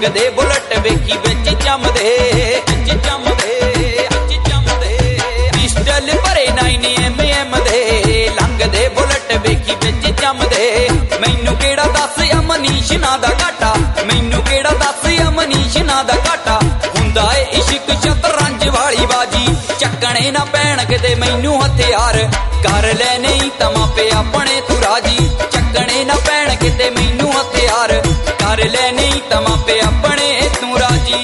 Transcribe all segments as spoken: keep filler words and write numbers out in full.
लंघदे bullet वेखी बिच चमदे बिच चमदे बिच चमदे पिस्टल भरे नाइन एम एम दे लंघदे बुलट वेखी बिच चमदे मैनू केड़ा दस या मनीष ना दा घाटा मैनू केड़ा दस या मनीष ना दा घाटा हुंदा ए इश्क शतरंज वाली बाजी चक्कने ना पैण किते मैनू हथियार कर ले नहीं तमा पे अपने तू राजी चक्कने ना पैण किते मैनू हथियार कर ले नहीं तमा पे अपने तू राजी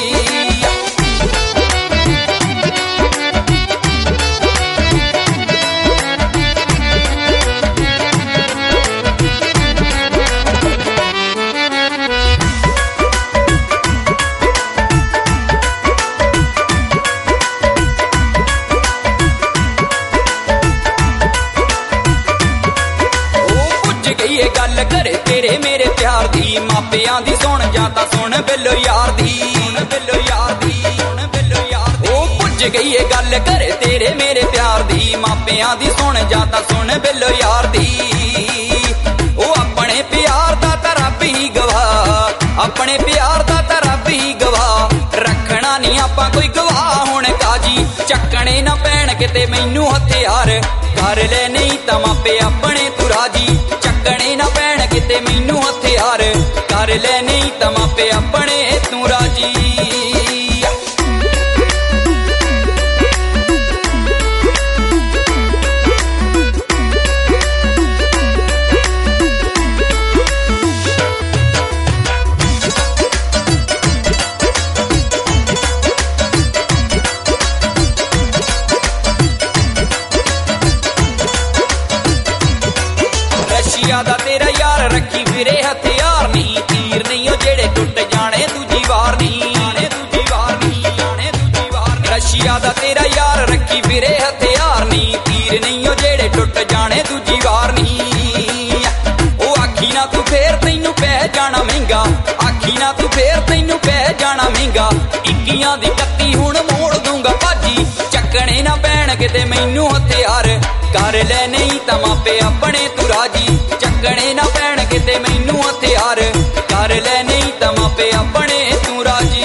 गल करे तेरे मेरे प्यार दी मापियां दी सुन जाता सुन बिल्लो यार दी सुन बिल्लो यार दी सुन बिल्लो यार दी ओ पुज गई है गल करे तेरे मेरे प्यार दी मापियां दी सुन जाता सुन बिल्लो यार दी ओ अपने प्यार दा तां रब ही गवाह अपने प्यार दा तां रब ही गवाह रखना नहीं आपां कोई गवाह हुण काजी चक्कने ना पैण किते मैनू हथियार कर ले नहीं तां मापे अपने तू राजी चक्कने ना पैण किते मैनू हथियार कर ले नहीं तां मापे अपने तू राजी दा तेरा यार रखी फिरे हथियार नहीं तीर नहीं हो जेड़े टुट जाने दूजी वार नहीं आने दूजी वार नहीं आने दूजी वार रशिया दा तेरा यार रखी फिरे हथियार नहीं तीर नहीं हो जेड़े टुट जाने दूजी वार नहीं ओ आखी ना तू फेर तैनू पै जाना महंगा आखी ना तू फेर तैनू पै जाना महंगा इक्कियां दी कत्ती हुण मोड़ दूंगा भाजी चक्कने ना पैण किते मैनू हथियार कर ले नहीं तां मापे अपने तू राजी चक्कने ना पैण किते मैनू हथियार कर ले नहीं तां मापे अपने तू राजी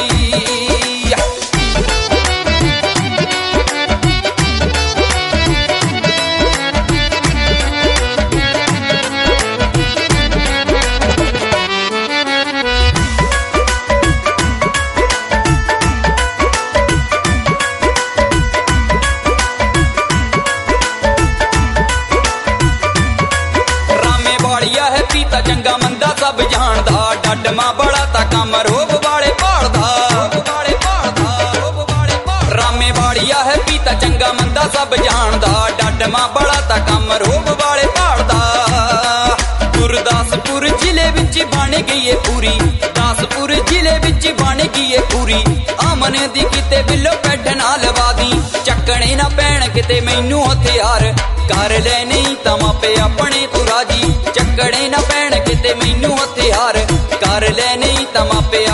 पीता चंगा मंदा सब जानदा डडमा बड़ा ता कम रोब वाले भालदा रामे वालिया है पीता चंगा मंदा सब जानदा डडमा बड़ा ता कम रोब वाले भालदा गुरदासपुर जिले विच बन गई है पूरी दासपुर जिले विच बन गई है पूरी आमने दी किते बिल्लो पैठ ना लवा दी चक्कने ना पैण किते मैनू हथियार कर ले नहीं तां मापे अपने तू राजी चक्कने ना पैण किते मैनू हथियार कर ले नहीं तां मापे